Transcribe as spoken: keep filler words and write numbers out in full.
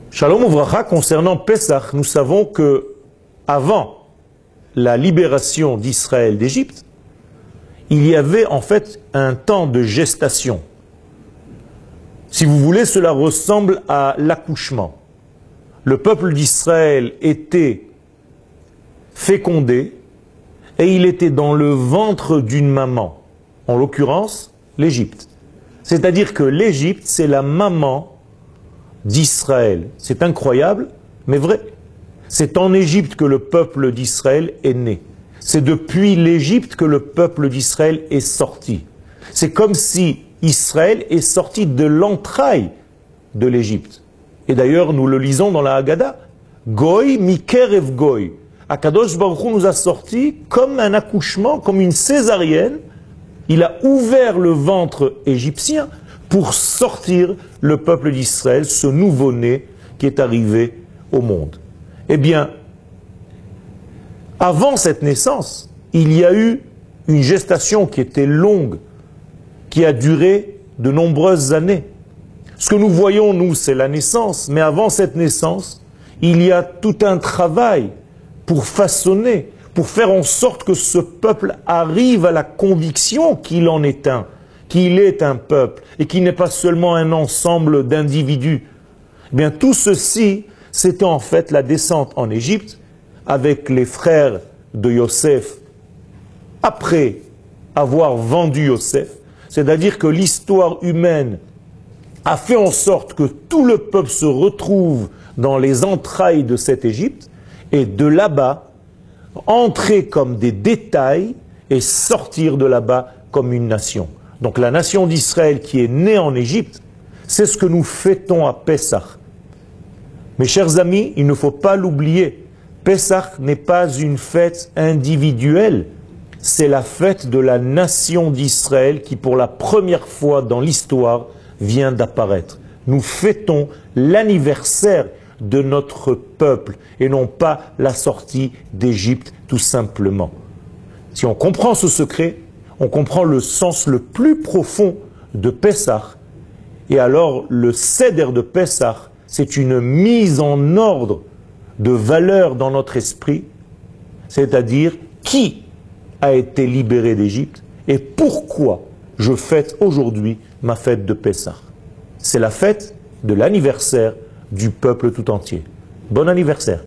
Shalom Uvracha, concernant Pesach, nous savons que avant la libération d'Israël d'Égypte, il y avait en fait un temps de gestation. Si vous voulez, cela ressemble à l'accouchement. Le peuple d'Israël était fécondé et il était dans le ventre d'une maman, en l'occurrence l'Égypte. C'est-à-dire que l'Égypte, c'est la maman d'Israël. C'est incroyable, mais vrai. C'est en Égypte que le peuple d'Israël est né. C'est depuis l'Égypte que le peuple d'Israël est sorti. C'est comme si Israël est sorti de l'entraille de l'Égypte. Et d'ailleurs, nous le lisons dans la Haggadah. Goy mikerev goy. Akadosh Baruch Hu nous a sortis comme un accouchement, comme une césarienne. Il a ouvert le ventre égyptien pour sortir le peuple d'Israël, ce nouveau-né qui est arrivé au monde. Eh bien, avant cette naissance, il y a eu une gestation qui était longue, qui a duré de nombreuses années. Ce que nous voyons, nous, c'est la naissance, mais avant cette naissance, il y a tout un travail pour façonner, pour faire en sorte que ce peuple arrive à la conviction qu'il en est un, qu'il est un peuple, et qu'il n'est pas seulement un ensemble d'individus. Eh bien, tout ceci, c'était en fait la descente en Égypte, avec les frères de Yosef, après avoir vendu Yosef, c'est-à-dire que l'histoire humaine a fait en sorte que tout le peuple se retrouve dans les entrailles de cette Égypte, et de là-bas, entrer comme des détails et sortir de là-bas comme une nation. Donc la nation d'Israël qui est née en Égypte, c'est ce que nous fêtons à Pessah. Mes chers amis, il ne faut pas l'oublier. Pessah n'est pas une fête individuelle, c'est la fête de la nation d'Israël qui, pour la première fois dans l'histoire, vient d'apparaître. Nous fêtons l'anniversaire de notre peuple et non pas la sortie d'Égypte, tout simplement. Si on comprend ce secret, on comprend le sens le plus profond de Pessah. Et alors, le Seder de Pessah, c'est une mise en ordre de valeurs dans notre esprit, c'est-à-dire qui a été libéré d'Égypte et pourquoi je fête aujourd'hui ma fête de Pessah. C'est la fête de l'anniversaire du peuple tout entier. Bon anniversaire!